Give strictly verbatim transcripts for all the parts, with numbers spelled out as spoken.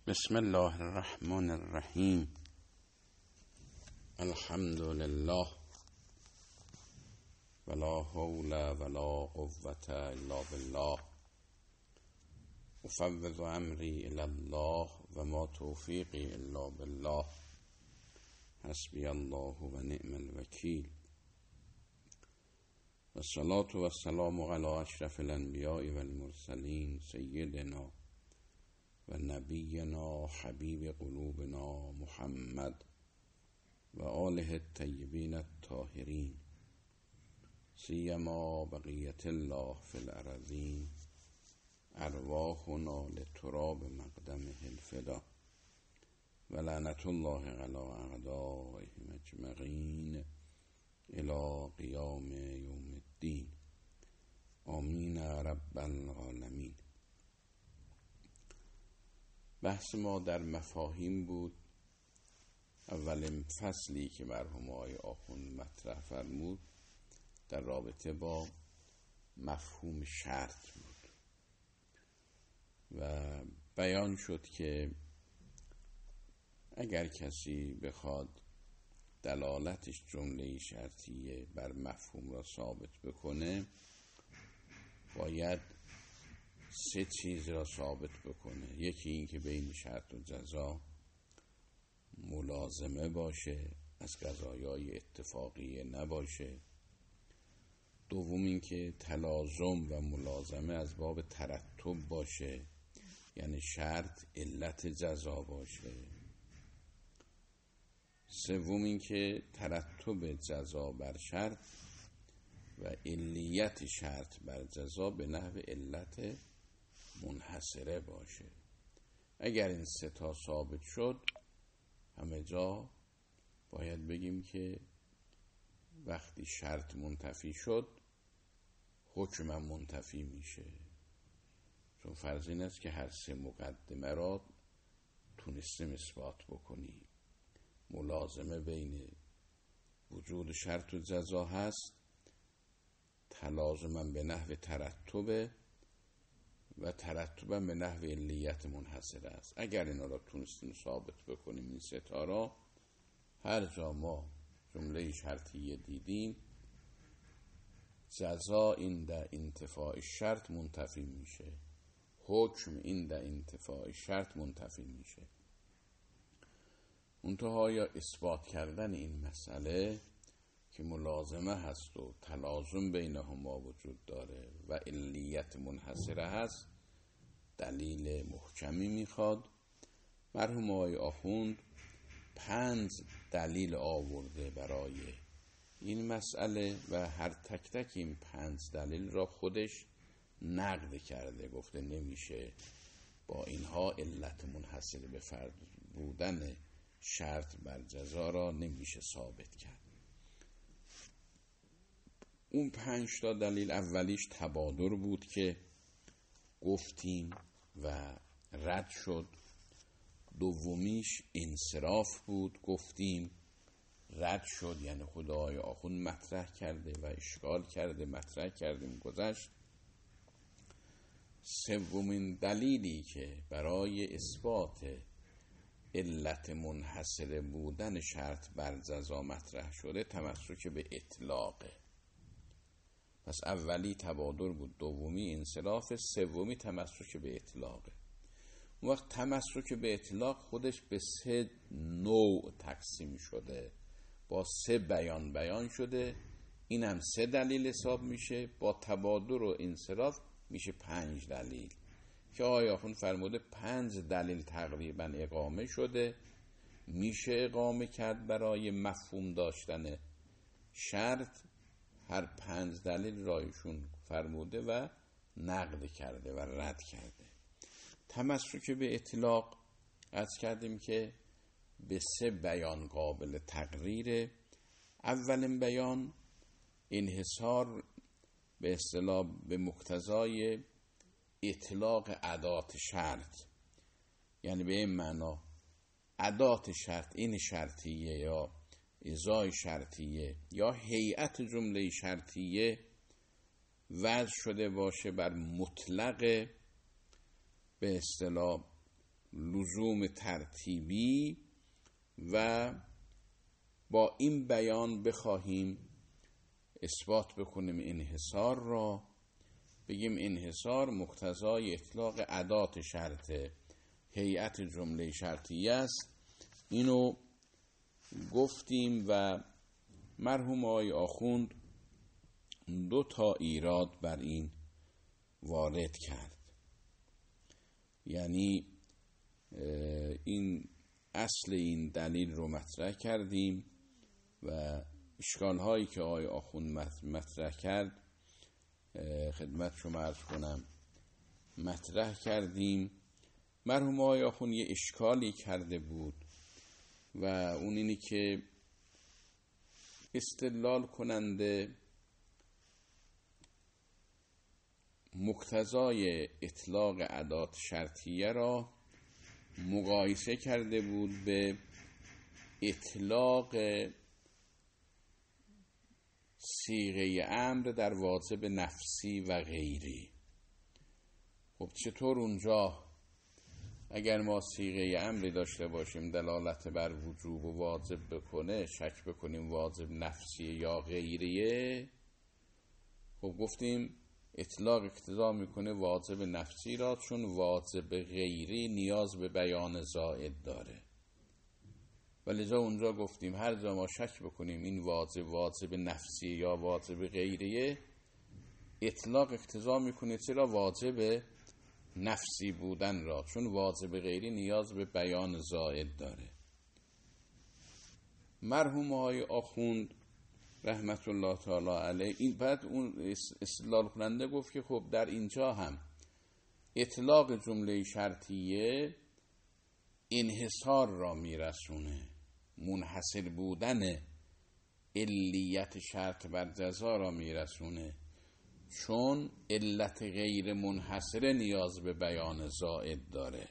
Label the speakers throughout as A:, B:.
A: بسم الله الرحمن الرحیم. الحمد لله ولا حول ولا قوة الا بالله. افوض امری الی الله و ما توفیقی الا بالله. حسبی الله و نعم الوکیل. و الصلاة و السلام علی اشرف الانبیاء و المرسلین سیدنا و نبینا حبیب قلوبنا محمد و آله الطیبین الطاهرین سیما بقیت الله فی الارضین. ارواحنا لتراب مقدمه الفدا و لعنت الله علی اعدائهم اجمعین الی قیام یوم الدین. آمین رب العالمین. بحث ما در مفاهیم بود. اولین فصلی که مرحوم آقای آخوند مطرح فرمود در رابطه با مفهوم شرط بود و بیان شد که اگر کسی بخواد دلالتش جمله شرطیه بر مفهوم را ثابت بکنه باید سه چیز را ثابت بکنه. یکی این که بین شرط و جزا ملازمه باشه، از قضایای اتفاقی نباشه. دوم این که تلازم و ملازمه از باب ترتب باشه، یعنی شرط علت جزا باشه. سوم این که ترتب جزا بر شرط و علیت شرط بر جزا به نحو علت منحصره باشه. اگر این سه تا ثابت شد همه جا باید بگیم که وقتی شرط منتفی شد حکم منتفی میشه، چون فرض این است که هر سه مقدمه را تونستیم اثبات بکنی. ملازمه بین وجود شرط و جزا هست، تلازمم به نحو ترتبه و ترتبم به نحو علیت منحصره است. اگر اینا را تونستیم ثابت بکنیم این ستا را، هر جا ما جمله شرطیه دیدیم جزا این در انتفاع شرط منتفی میشه، حکم این در انتفاع شرط منتفی میشه. منتها یا اثبات کردن این مسئله که ملازمه هست و تلازم بینهما وجود داره و علیت منحصره هست دلیل محکمی میخواد. مرحوم آقای آخوند پنج دلیل آورده برای این مسئله و هر تک تک این پنج دلیل را خودش نقد کرده، گفته نمیشه با اینها علت منحصره به فرد بودن شرط بر جزا را نمیشه ثابت کرد. اون پنج تا دلیل اولیش تبادر بود که گفتیم و رد شد. دومیش انصراف بود، گفتیم رد شد، یعنی خدای آخوند مطرح کرده و اشکال کرده، مطرح کردیم گذشت. سومین دلیلی که برای اثبات علت منحصره بودن شرط بر جزا مطرح شده تمسک به اطلاقه. پس اولی تبادر بود، دومی انصراف، سومی تمسک به اطلاقه. اون وقت تمسک به اطلاق خودش به سه نوع تقسیم شده، با سه بیان بیان شده. این هم سه دلیل حساب میشه، با تبادر و انصراف میشه پنج دلیل که آقای آخوند فرموده پنج دلیل تقریبا اقامه شده، میشه اقامه کرد برای مفهوم داشتن شرط. هر پنج دلیل رایشون فرموده و نقد کرده و رد کرده. تمسک به اطلاق عرض کردیم که به سه بیان قابل تقریره. اولین بیان انحصار به اصطلاح به مقتضای اطلاق ادات شرط، یعنی به این معنا ادات شرط این شرطیه یا ازای شرطیه یا هیئت جمله شرطیه وضع شده باشه بر مطلق به اصطلاح لزوم ترتیبی و با این بیان بخواهیم اثبات بکنیم انحصار را، بگیم انحصار مقتضای اطلاق ادات شرطه، هیئت جمله شرطیه است. اینو گفتیم و مرحوم آقای آخوند دو تا ایراد بر این وارد کرد. یعنی این اصل این دلیل رو مطرح کردیم و اشکال هایی که آقای آخوند مطرح کرد خدمت شما عرض کنم مطرح کردیم. مرحوم آقای آخوند یه اشکالی کرده بود و اون اینی که استدلال کننده مقتضای اطلاق ادات شرطیه را مقایسه کرده بود به اطلاق صیغه امر در واجب نفسی و غیری. خب چطور اونجا اگر ما صیغه امری داشته باشیم دلالت بر وجوب و واجب بکنه شک بکنیم واجب نفسی یا غیریه؟ خب گفتیم اطلاق اقتضا میکنه واجب نفسی را، چون واجب غیری نیاز به بیان زائد داره. ولذا اونجا گفتیم هر جا ما شک بکنیم این واجب واجب نفسی یا واجب غیریه، اطلاق اقتضا میکنه چرا واجب نفسی بودن را، چون واجب غیری نیاز به بیان زائد داره. مرحوم آقای آخوند رحمت الله تعالی علیه این بعد اون استدلال کننده گفت که خب در اینجا هم اطلاق جمله شرطیه انحصار را میرسونه، منحصر بودن علیت شرط بر جزا را میرسونه، چون علت غیر منحصره نیاز به بیان زائد داره.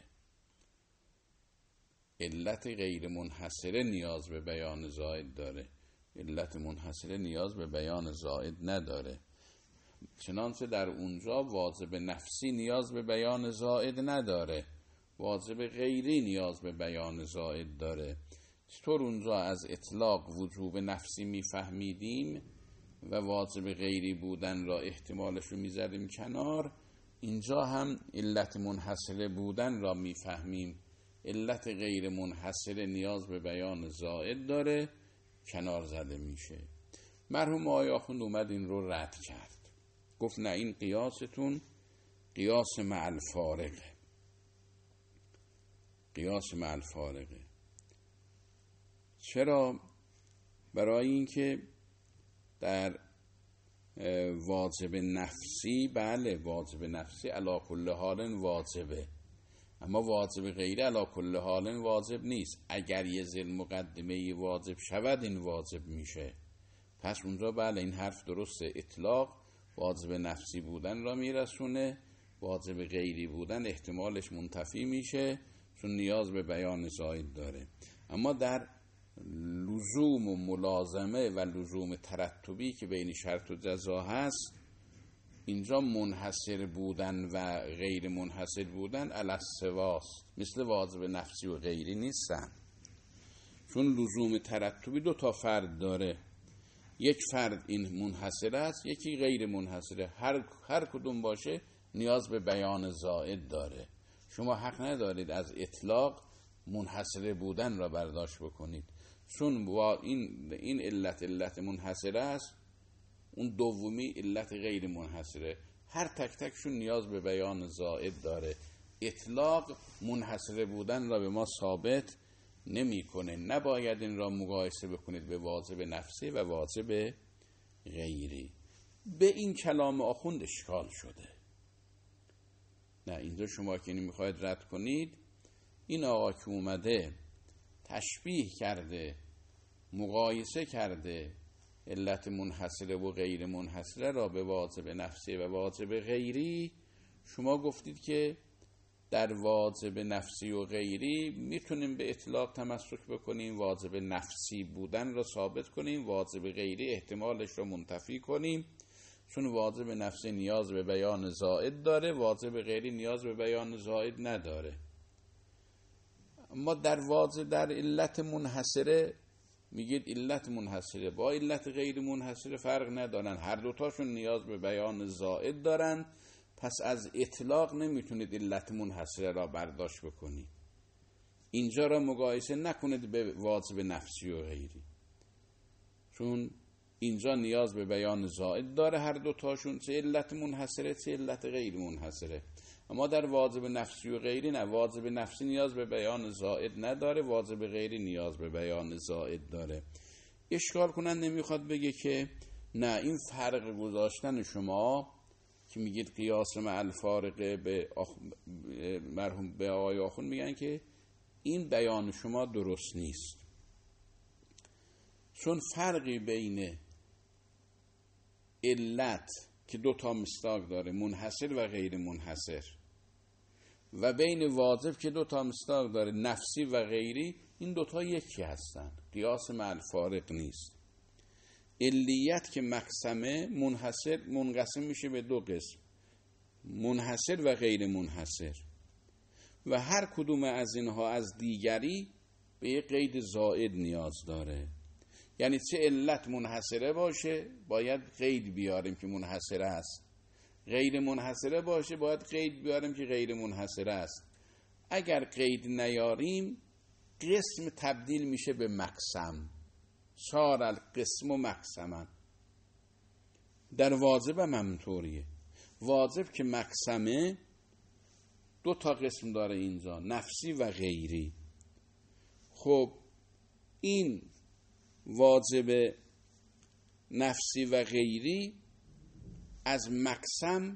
A: علت غیر منحصره نیاز به بیان زائد داره، علت منحصره نیاز به بیان زائد نداره. چنانچه در اونجا واجب نفسی نیاز به بیان زائد نداره، واجب غیری نیاز به بیان زائد داره. چطور اونجا از اطلاق وجوب نفسی میفهمیدیم و واجب غیری بودن را احتمالش رو میذاریم کنار، اینجا هم علت منحصره بودن را میفهمیم، علت غیر منحصره نیاز به بیان زائد داره، کنار زده میشه. مرحوم آقای آخوند اومد این رو رد کرد، گفت نه این قیاستون قیاس مع الفارقه، قیاس مع الفارقه. چرا؟ برای اینکه در واجب نفسی بله واجب نفسی علی کل حال واجبه، اما واجب غیره علی کل حال واجب نیست. اگر یه ذل مقدمه واجب شود این واجب میشه. پس اونجا بله این حرف درسته، اطلاق واجب نفسی بودن را میرسونه، واجب غیری بودن احتمالش منتفی میشه چون نیاز به بیان زائد داره. اما در لزوم و ملازمه و لزوم ترتبی که بین شرط و جزا هست، اینجا منحصر بودن و غیر منحصر بودن علی السواست، مثل واجب نفسی و غیری نیستن. چون لزوم ترتبی دو تا فرد داره، یک فرد این منحصر است، یکی غیر منحصره. هر هر کدوم باشه نیاز به بیان زائد داره. شما حق ندارید از اطلاق منحصر بودن را برداشت بکنید، چون با این این علت علت منحصره است، اون دومی علت غیر منحصره، هر تک تکشون نیاز به بیان زائد داره. اطلاق منحصر بودن را به ما ثابت نمیکنه. نباید این را مقایسه بکنید به واجب نفسی و واجب غیری. به این کلام آخوند اشکال شده. نه اینجا شما که نمیخواید رد کنید، این آقا که اومده تشبیه کرده، مقایسه کرده علت منحصره و غیر منحصره را به واجب نفسی و واجب غیری، شما گفتید که در واجب نفسی و غیری میتونیم به اطلاق تمسک بکنیم، واجب نفسی بودن را ثابت کنیم، واجب غیری احتمالش را منتفی کنیم، چون واجب نفسی نیاز به بیان زائد داره، واجب غیری نیاز به بیان زائد نداره. اما در واضح در علت منحصره میگید علت منحصره با علت غیر منحصره فرق ندارن، هر دوتاشون نیاز به بیان زائد دارن، پس از اطلاق نمیتونید علت منحصره را برداشت بکنید. اینجا را مقایسه نکنید به واجب نفسی و غیری، چون اینجا نیاز به بیان زائد داره هر دوتاشون، چه علت منحصره چه علت غیر منحصره. اما در واجب نفسی و غیری نه، واجب نفسی نیاز به بیان زائد نداره، واجب غیری نیاز به بیان زائد داره. اشکال کنن نمیخواد بگه که نه این فرق گذاشتن شما که میگید قیاس مع الفارقه به آخ... مرحوم به آقای آخوند میگن که این بیان شما درست نیست، چون فرقی بین علت که دو تا مصداق داره منحصر و غیر منحصر و بین واجب که دو تا مصداق داره نفسی و غیری، این دوتا یکی هستن، قیاس مع الفارق نیست. علیت که مقسمه منحصر منقسم میشه به دو قسم، منحصر و غیر منحصر، و هر کدوم از اینها از دیگری به یک قید زائد نیاز داره. یعنی چه علت منحصره باشه باید قید بیاریم که منحصره است، غیر منحصره باشه باید قید بیاریم که غیر منحصره است. اگر قید نیاریم قسم تبدیل میشه به مقسم، صار القسم و مقسما. در واجب هم همینطوریه، واجب که مقسمه دو تا قسم داره اینجا، نفسی و غیری. خب این واجب نفسی و غیری از مقسم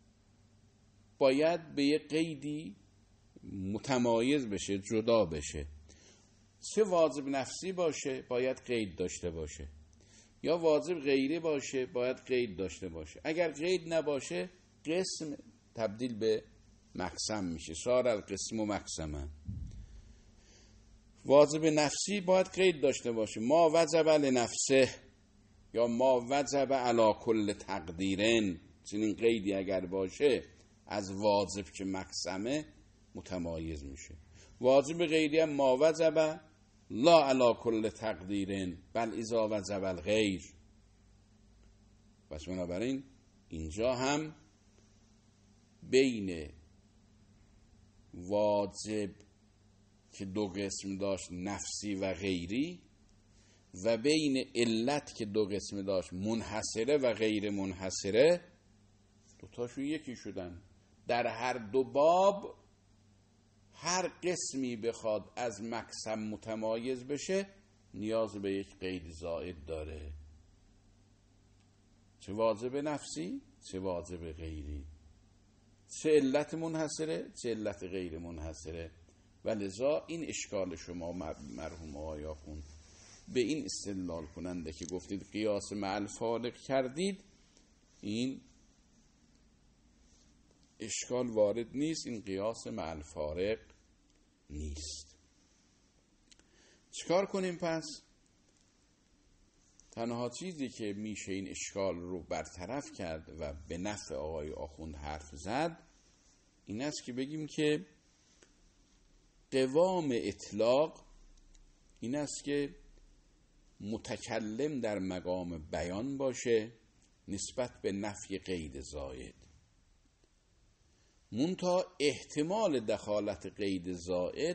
A: باید به یه قیدی متمایز بشه، جدا بشه. چه واجب نفسی باشه باید قید داشته باشه، یا واجب غیری باشه باید قید داشته باشه. اگر قید نباشه قسم تبدیل به مقسم میشه، صار القسم و مقسما. واجب نفسی باید قید داشته باشه، ما وجب لنفسه یا ما وجب علی کل تقدیرن، چنین قیدی اگر باشه از واجب که مقسمه متمایز میشه. واجب غیری هم ما وجب لا علی کل تقدیرن بل اذا وجب الغیر. پس بنابراین اینجا هم بین واجب که دو قسم داشت نفسی و غیری و بین علت که دو قسم داشت منحصره و غیر منحصره، دوتاشون یکی شدن. در هر دو باب هر قسمی بخواد از مقسم متمایز بشه نیاز به یک قید زائد داره، چه واجب نفسی چه واجب غیری، چه علت منحصره چه علت غیر منحصره. و لذا این اشکال شما مرحوم آقای آخوند به این استدلال کننده که گفتید قیاس مع الفارق کردید، این اشکال وارد نیست، این قیاس مع الفارق نیست. چیکار کنیم پس؟ تنها چیزی که میشه این اشکال رو برطرف کرد و به نفع آقای آخوند حرف زد این است که بگیم که قوام اطلاق این است که متکلم در مقام بیان باشه نسبت به نفی قید زائد، منتها احتمال دخالت قید زائد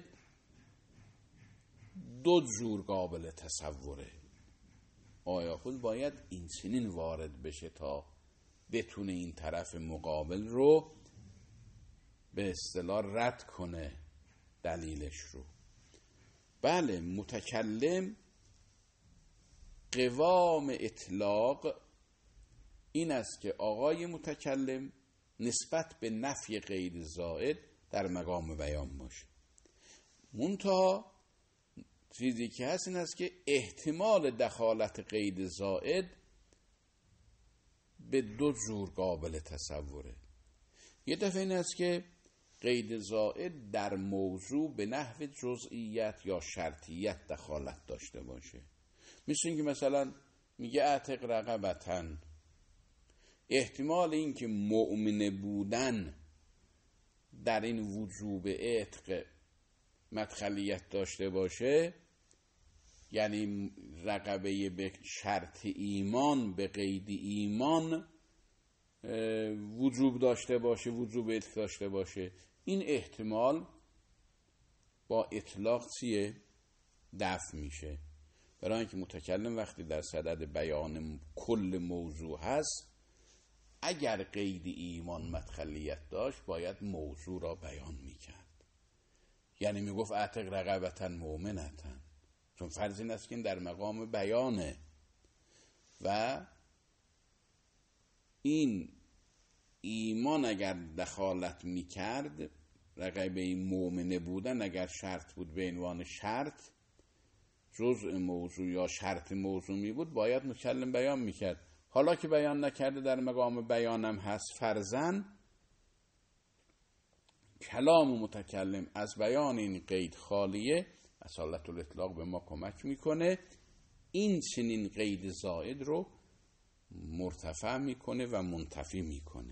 A: دو جور قابل تصوره. آیا خود باید این چنین وارد بشه تا بتونه این طرف مقابل رو به اصطلاح رد کنه دلیلش رو. بله، متکلم قوام اطلاق این است که آقای متکلم نسبت به نفی قید زائد در مقام بیان باشه، منتها چیزی که هست این است که احتمال دخالت قید زائد به دو جور قابل تصوره. یه دفعه این است که قید زائد در موضوع به نحو جزئیت یا شرطیت دخالت داشته باشه، مثل اینکه مثلا میگه اعتق رقبتن، احتمال این که مؤمن بودن در این وجوب اعتق مدخلیت داشته باشه، یعنی رقبه به شرط ایمان، به قید ایمان وجوب داشته باشه، وجوب اطلاق داشته باشه، این احتمال با اطلاق چیه؟ دفع میشه. برای اینکه متکلم وقتی در صدد بیان کل موضوع هست، اگر قید ایمان مدخلیت داشت باید موضوع را بیان میکرد. یعنی میگفت اعتق رقبتا مؤمنتا، چون فرض این است که این در مقام بیانه و این ایمان اگر دخالت میکرد، رقبه مؤمنه بودن اگر شرط بود به عنوان شرط، جزء موضوع یا شرط موضوع می بود، باید متکلم بیان میکرد. حالا که بیان نکرده، در مقام بیانم هست، فرضاً کلام متکلم از بیان این قید خالیه، اصالت الاطلاق به ما کمک میکنه، این چنین قید زائد رو مرتفع میکنه و منتفی میکنه.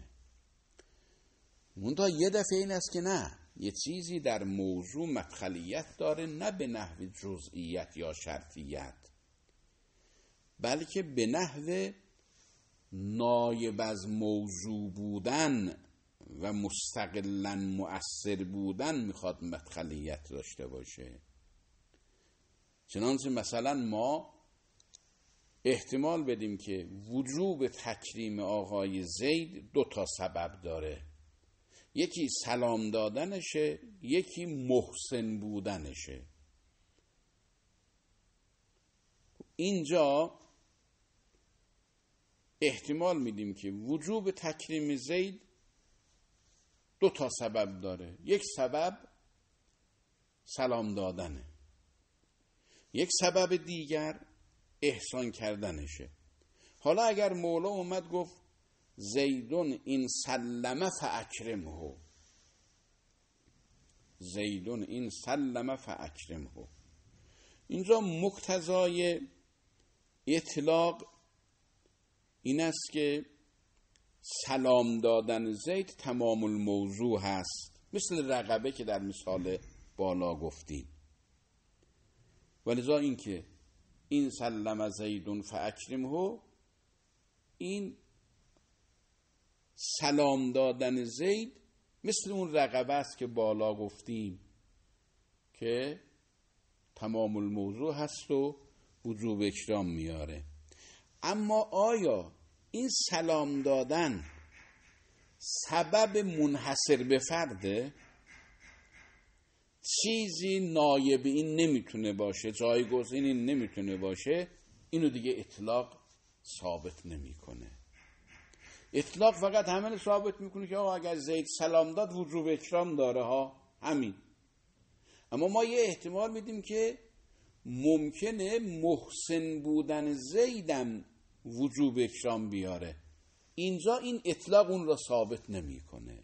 A: منتها یه دفعه این است که نه، یه چیزی در موضوع مدخلیت داره، نه به نحو جزئیت یا شرطیت، بلکه به نحو نایب از موضوع بودن و مستقلاً مؤثر بودن میخواد مدخلیت داشته باشه. چنانچه مثلا ما احتمال بدیم که وجوب تکریم آقای زید دو تا سبب داره، یکی سلام دادنشه، یکی محسن بودنشه. اینجا احتمال میدیم که وجوب تکریم زید دو تا سبب داره، یک سبب سلام دادنه، یک سبب دیگر احسان کردنشه. حالا اگر مولا اومد گفت زیدون این سلمه فاکرمه، زیدون این سلمه فاکرمه، اینجا مقتضای اطلاق این است که سلام دادن زید تمام الموضوع هست، مثل رقبه که در مثال بالا گفتیم. ولذا این که این سلم زیدون فاکرمه، این سلام دادن زید مثل اون رقبه است که بالا گفتیم که تمام الموضوع هست و وجوب اکرام میاره. اما آیا این سلام دادن سبب منحصر به فرده؟ چیزی نایب این نمیتونه باشه، جایگزین این نمیتونه باشه، اینو دیگه اطلاق ثابت نمیکنه. اطلاق فقط همین ثابت میکنه که آقا اگر زید سلام داد وجوب اکرام داره ها، همین. اما ما یه احتمال میدیم که ممکنه محسن بودن زیدم وجوب اکرام بیاره، اینجا این اطلاق اون را ثابت نمیکنه،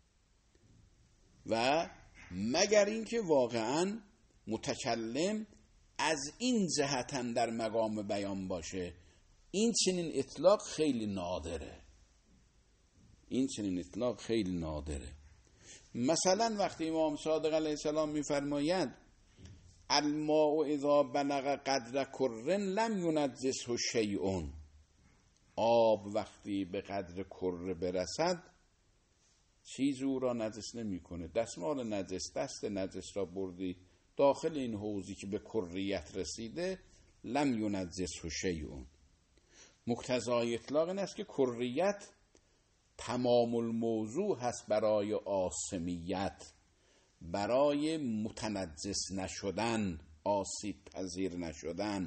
A: و مگر اینکه واقعا متکلم از این جهتا در مقام بیان باشه. این چنین اطلاق خیلی نادره، این چنین اطلاق خیلی نادره. مثلا وقتی امام صادق علیه السلام میفرماید الماء اذا بلغ قدر کرن لم ینجسه شیء، آب وقتی به قدر کره برسد چیز او را نجس نمی کنه. دستمال نجس، دست نجس را بردی داخل این حوضی که به کریت رسیده، لم ینجسه شیء. مقتضای اطلاق این است که کریت تمام الموضوع هست برای آسمیت، برای متنجس نشدن، آسیب پذیر نشدن.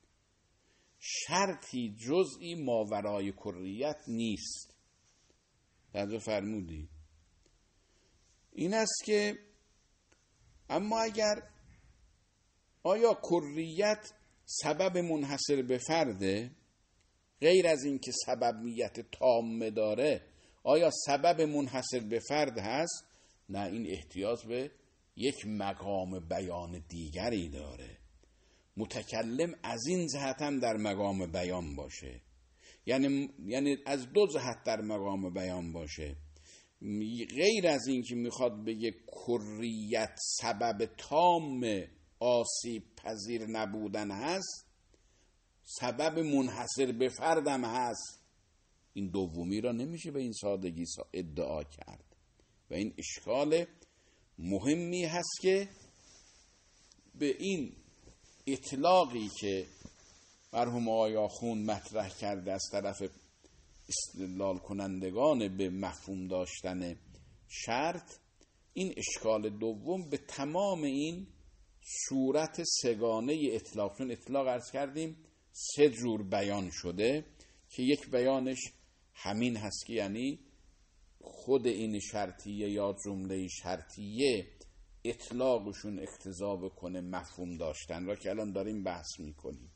A: شرطی جزئی ماورای کریت نیست. توجه فرمودی؟ این است که اما اگر آیا کریت سبب منحصر به فرده، غیر از این که سببیت تام داره، آیا سبب منحصر به فرد هست؟ نه، این احتیاج به یک مقام بیان دیگری داره. متکلم از این جهت هم در مقام بیان باشه، یعنی یعنی از دو جهت در مقام بیان باشه. غیر از این که میخواد بگه کریت سبب تام آسیب پذیر نبودن هست، سبب منحصر به فردم هست. این دومی را نمیشه به این سادگی ادعا کرد و این اشکال مهمی هست که به این اطلاقی که مرحوم آقای آخوند مطرح کرده از طرف استدلال کنندگان به مفهوم داشتن شرط، این اشکال دوم به تمام این صورت سگانه اطلاق، چون اطلاق عرض کردیم سه جور بیان شده که یک بیانش همین هست که یعنی خود این شرطیه یا جمله شرطیه اطلاقشون اقتضا بکنه مفهوم داشتن را که الان داریم بحث میکنیم.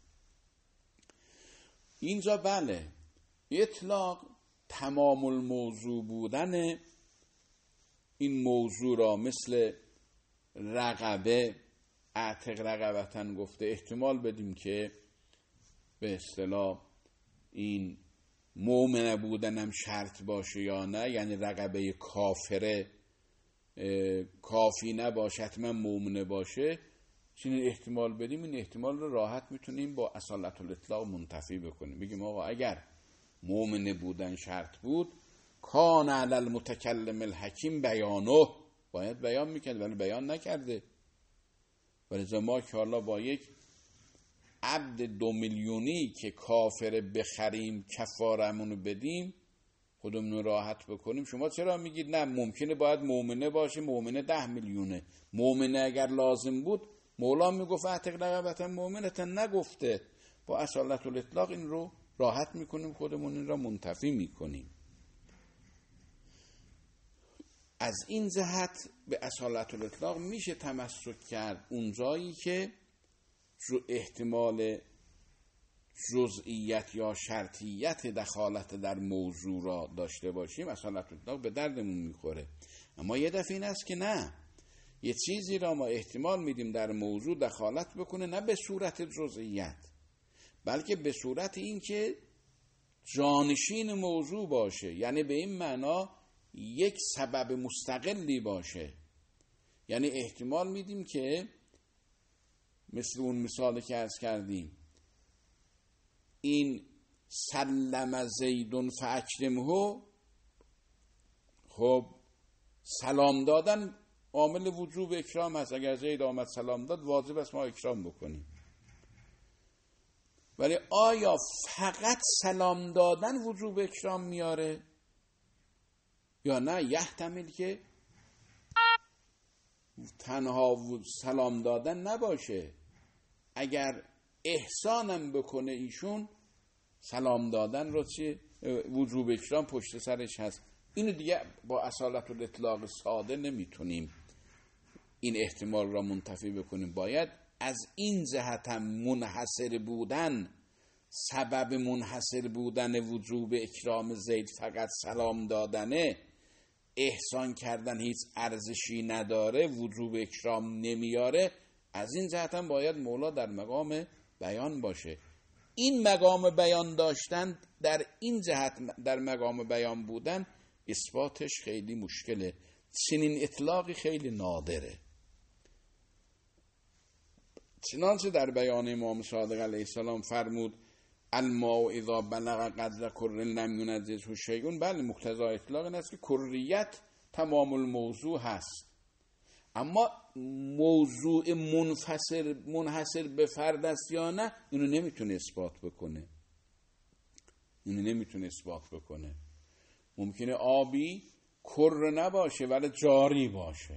A: اینجا بله اطلاق تمام الموضوع بودن این موضوع را مثل رقبه اعتق رقبتن گفته احتمال بدیم که به اصطلاح این مؤمن بودنم شرط باشه یا نه، یعنی رقبه کافره کافی نباشه حتما مؤمنه باشه. چنین احتمال بدیم این احتمال رو راحت میتونیم با اصالت الاطلاق منتفی بکنیم، بگیم آقا اگر مؤمن بودن شرط بود کان علی المتکلم الحکیم بیانه، باید بیان میکرد ولی بیان نکرده. ولی ما که حالا با یک عبد دو میلیونی که کافر بخریم کفارمونو بدیم خودمون راحت بکنیم، شما چرا میگید نه ممکنه باید مؤمنه باشه، مؤمنه ده میلیونه، مؤمنه اگر لازم بود مولا میگفت اعتق رقبتا مؤمنتا، نگفته. با اصالت الاطلاق این رو راحت میکنیم، خودمون این را منتفی میکنیم. از این جهت به اصالت الاطلاق میشه تمسک کرد اونجایی که احتمال جزئیت یا شرطیت دخالت در موضوع را داشته باشیم، اصالت الاطلاق به دردمون میخوره. اما یه دفعه این است که نه، یه چیزی را ما احتمال میدیم در موضوع دخالت بکنه نه به صورت جزئیت بلکه به صورت این که جانشین موضوع باشه، یعنی به این معنا یک سبب مستقلی باشه. یعنی احتمال میدیم که مثل اون مثالی که عرض کردیم این سلم زیدون فاکرمه، خب سلام دادن عامل وجوب اکرام هست، اگر زید آمد سلام داد واجب است ما اکرام بکنیم. ولی آیا فقط سلام دادن وجوب اکرام میاره یا نه یحتمل که تنها سلام دادن نباشه، اگر احسانم بکنه ایشون سلام دادن رو چی وجوب اکرام پشت سرش هست. اینو دیگه با اصالت الاطلاق ساده نمیتونیم این احتمال را منتفی بکنیم، باید از این جهت هم منحصر بودن، سبب منحصر بودن وجوب اکرام زید فقط سلام دادنه، احسان کردن هیچ ارزشی نداره، وجوب اکرام نمیاره، از این جهت هم باید مولا در مقام بیان باشه. این مقام بیان داشتن در این جهت در مقام بیان بودن اثباتش خیلی مشکله، چنین اطلاقی خیلی نادره. چنانچه در بیان امام صادق علیه السلام فرمود الماء اذا بلغ قدر کر لم ينجسه شیء، بله مقتضا اطلاق این است که کریت تمام الموضوع هست، اما موضوع منفصل منحصر به فرد است یا نه اینو نمیتونه اثبات بکنه. اینو نمیتونه اثبات بکنه. ممکنه آبی کر نباشه ولی جاری باشه،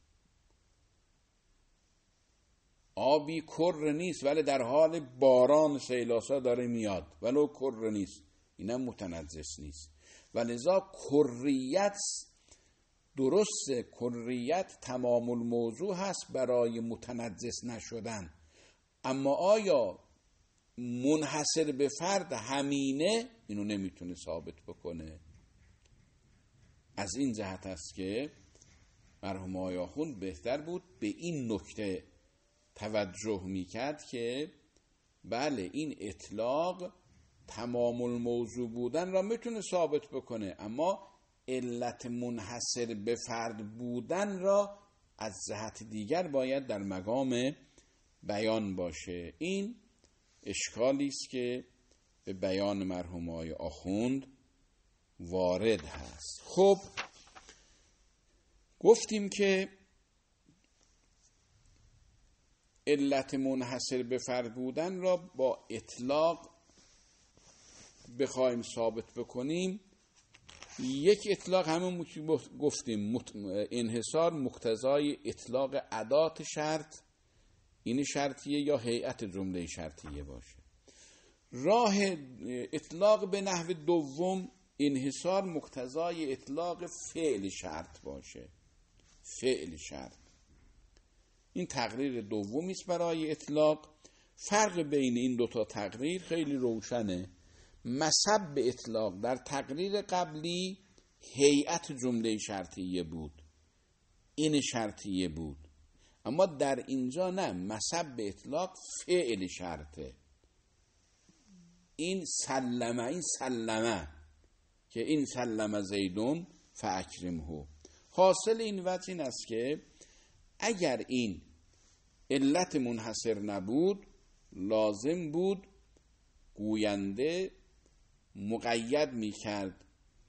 A: آبی کر نیست ولی در حال باران سیلاسا داره میاد ولو کر نیست، اینم متنجس نیست. ولذا کریت درسته، کریت تمام الموضوع هست برای متنجس نشدن، اما آیا منحصر به فرد همینه؟ اینو نمیتونه ثابت بکنه. از این جهت است که مرحوم آقای آخوند بهتر بود به این نکته توجه میکرد که بله این اطلاق تمام الموضوع بودن را میتونه ثابت بکنه، اما علت منحصر به فرد بودن را از جهت دیگر باید در مقام بیان باشه. این اشکالی است که به بیان مرحوم آقای آخوند وارد هست. خب گفتیم که علت منحصر به فرد بودن را با اطلاق بخوایم ثابت بکنیم، یک اطلاق همون گفتیم انحصار مقتضای اطلاق ادات شرط، این شرطیه یا هیئت جمله شرطیه باشه. راه اطلاق به نحو دوم انحصار مقتضای اطلاق فعل شرط باشه، فعل شرط. این تقریر دومی است برای اطلاق. فرق بین این دوتا تقریر خیلی روشنه. مسبب اطلاق در تقریر قبلی هیئت جمله شرطیه بود، این شرطیه بود، اما در اینجا نه، مسبب اطلاق فعل شرطه. این سلمه، این سلمه که این سلمه زیدون فاکرمه. حاصل این وجه این است که اگر این علت منحصر نبود، لازم بود گوینده مقید میکرد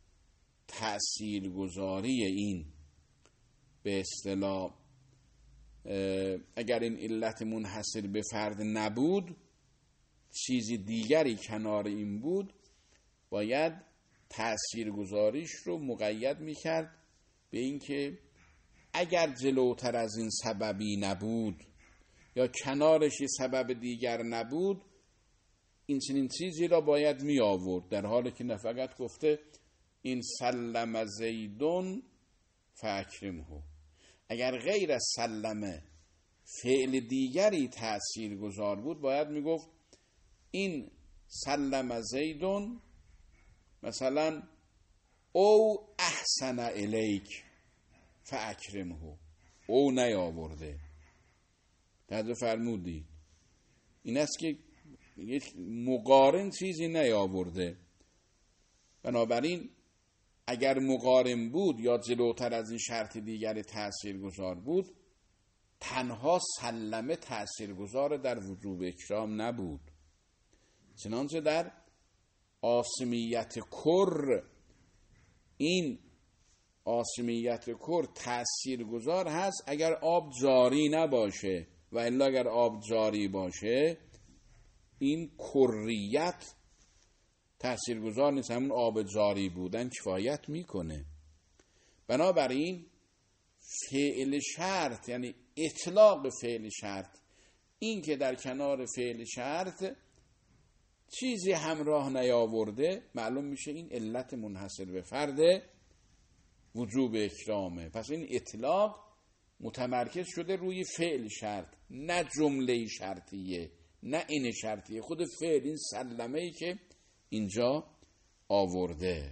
A: تأثیرگذاری این، به اصطلاح اگر این علت منحصر به فرد نبود، چیزی دیگری کنار این بود، باید تأثیرگذاریش رو مقید میکرد به این که اگر جلوتر از این سببی نبود یا کنارش سبب دیگر نبود، این چنین چیزی را باید می آورد، در حالی که نه فقط گفته این سلم زیدون فاکرمه. اگر غیر از سلمه فعل دیگری تأثیر گذار بود، باید می گفت این سلم زیدون مثلا او احسن الیک فاکرمه، او نیاورده. تعجب فرمودید این است که یک مقارن چیزی نیاورده. بنابراین اگر مقارن بود یا جلوتر از این شرط دیگر تأثیرگذار بود، تنها سلمه تأثیرگذار در وجوب اکرام نبود، چنانچه در آسمیت کر این آسمیت کر تأثیرگذار هست اگر آب جاری نباشه، و الا اگر آب جاری باشه این کریت تأثیرگذار نیست، همون آب جاری بودن کفایت میکنه. بنابراین فعل شرط یعنی اطلاق فعل شرط، این که در کنار فعل شرط چیزی همراه نیاورده، معلوم میشه این علت منحصر به فرد وجوب اکرامه. پس این اطلاق متمرکز شده روی فعل شرط، نه جمله شرطیه، نه این شرطیه، خود فعل، این سلمه ای که اینجا آورده.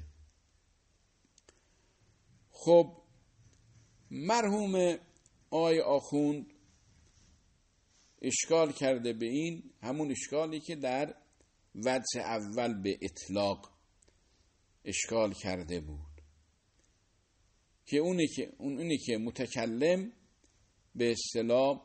A: خب مرحوم آقای آخوند اشکال کرده به این همون اشکالی که در وجه اول به اطلاق اشکال کرده بود، که اونی که اون اونی که متکلم به اصطلاح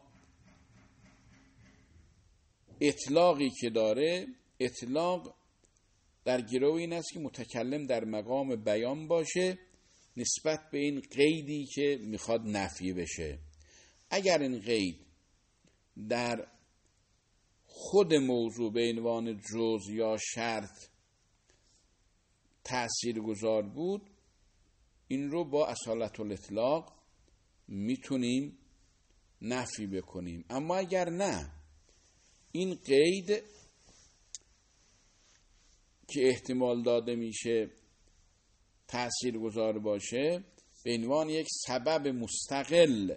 A: اطلاقی که داره، اطلاق در گرو این است که متکلم در مقام بیان باشه نسبت به این قیدی که میخواد نفی بشه. اگر این قید در خود موضوع به عنوان جز یا شرط تأثیر گذار بود، این رو با اصالت الاطلاق میتونیم نفی بکنیم. اما اگر نه، این قید که احتمال داده میشه تأثیر گذار باشه به عنوان یک سبب مستقل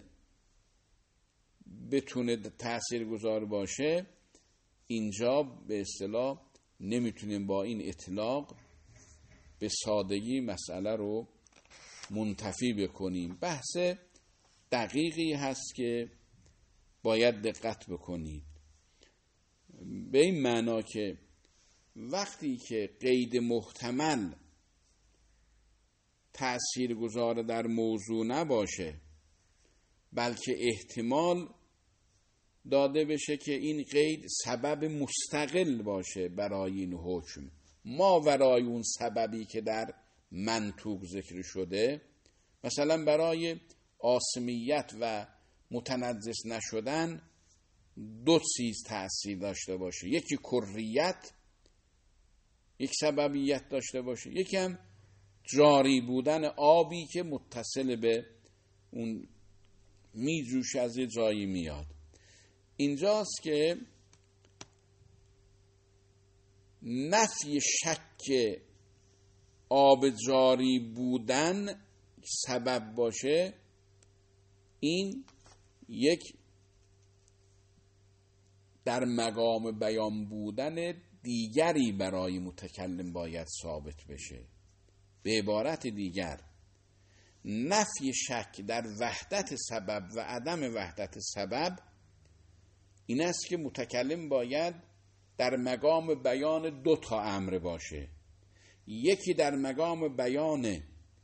A: بتونه تأثیر گذار باشه، اینجا به اصطلاح نمیتونیم با این اطلاق به سادگی مسئله رو منتفی بکنیم. بحث دقیقی هست که باید دقت بکنید، به این معنا که وقتی که قید محتمل تأثیرگذار در موضوع نباشه، بلکه احتمال داده بشه که این قید سبب مستقل باشه برای این حکم، ما ورای اون سببی که در منطوق ذکر شده. مثلا برای آسمیت و متنجس نشدن دو چیز تأثیر داشته باشه، یکی کریت، یک سببیت داشته باشه، یکی هم جاری بودن آبی که متصل به اون میجوش از یه جایی میاد. اینجاست که نفی شک آب جاری بودن سبب باشه، این یک در مقام بیان بودن دیگری برای متکلم باید ثابت بشه. به عبارت دیگر نفی شک در وحدت سبب و عدم وحدت سبب این است که متکلم باید در مقام بیان دو تا امر باشه، یکی در مقام بیان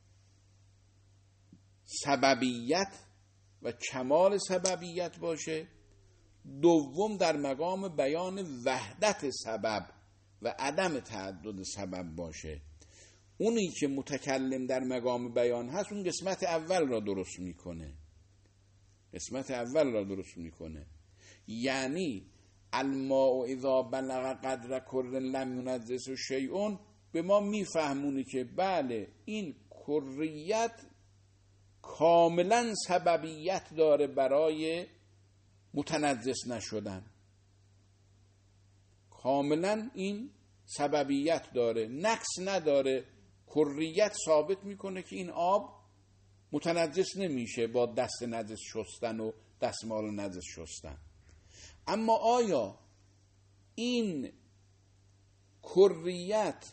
A: سببیت و کمال سببیت باشه، دوم در مقام بیان وحدت سبب و عدم تعدد سبب باشه. اونی که متکلم در مقام بیان هست اون قسمت اول را درست میکنه، قسمت اول را درست میکنه. یعنی الماء اذا بلغ قدر کر لم ينجسه شیء به ما میفهمونه که بله این کریت کاملا سببیت داره برای متنجس نشدن، کاملا این سببیت داره، نقص نداره. کریت ثابت میکنه که این آب متنجس نمیشه با دست نجس شستن و دستمال نجس شستن. اما آیا این کریت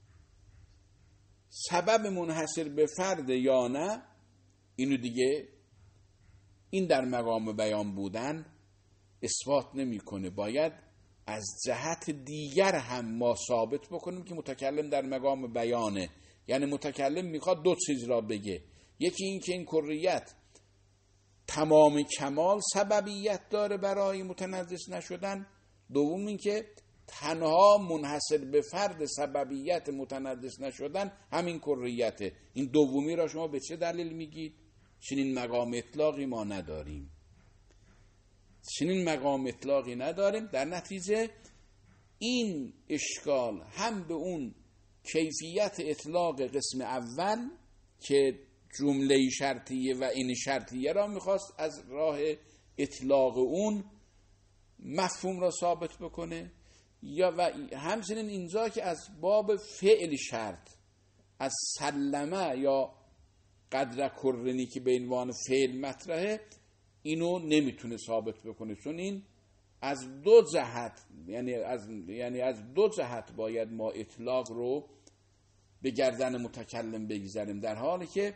A: سبب منحصر به فرد یا نه، اینو دیگه این در مقام بیان بودن اثبات نمیکنه. باید از جهت دیگر هم ما ثابت بکنیم که متکلم در مقام بیانه. یعنی متکلم میخواد دو چیز را بگه، یکی این که این کریت تمام کمال سببیت داره برای متنجس نشدن، دوم این که تنها منحصر به فرد سببیت متنجس نشدن همین کریته. این دومی را شما به چه دلیل میگید؟ چنین مقام اطلاقی ما نداریم، چنین مقام اطلاقی نداریم. در نتیجه این اشکال هم به اون کیفیت اطلاق قسم اول که جمله شرطیه و این شرطیه را میخواست از راه اطلاق اون مفهوم را ثابت بکنه، یا و همچنین اینجا که از باب فعل شرط از سلمه یا قدر کرنی که به عنوان فعل مطرحه اینو نمیتونه ثابت بکنه، چون این از دو جهت یعنی از یعنی از دو جهت باید ما اطلاق رو به گردن متکلم بگذاریم، در حالی که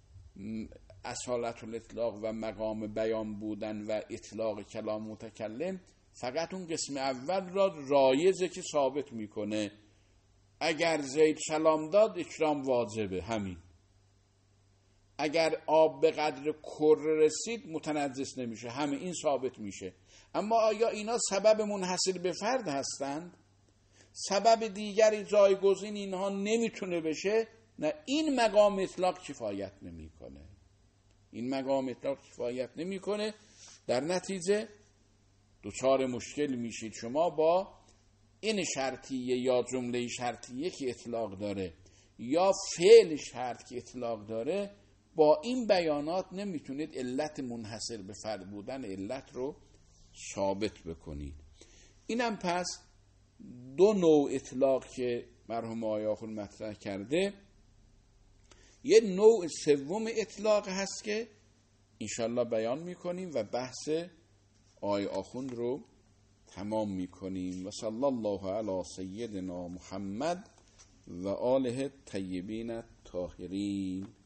A: اصالت الاطلاق و مقام بیان بودن و اطلاق کلام متکلم فقط اون قسم اول را رایزه که ثابت میکنه. اگر زید سلام داد اکرام واجبه، همین. اگر آب به قدر کر رسید متنجس نمیشه، همه این ثابت میشه. اما آیا اینا سبب منحصر به فرد هستند؟ سبب دیگری جایگزین اینها نمیتونه بشه؟ نه، این مقام اطلاق کفایت نمیکنه، این مقام اطلاق کفایت نمیکنه. در نتیجه دوچار مشکل میشید شما با این شرطیه یا جمله شرطیه که اطلاق داره یا فعل شرط که اطلاق داره. با این بیانات نمیتونید علت منحصر به فرد بودن علت رو ثابت بکنید. اینم پس دو نوع اطلاق که مرحوم آقای آخوند مطرح کرده. یه نوع سوم اطلاق هست که انشالله بیان میکنیم و بحث آقای آخوند رو تمام میکنیم. و صلی الله علی سیدنا محمد و آله الطیبین الطاهرین.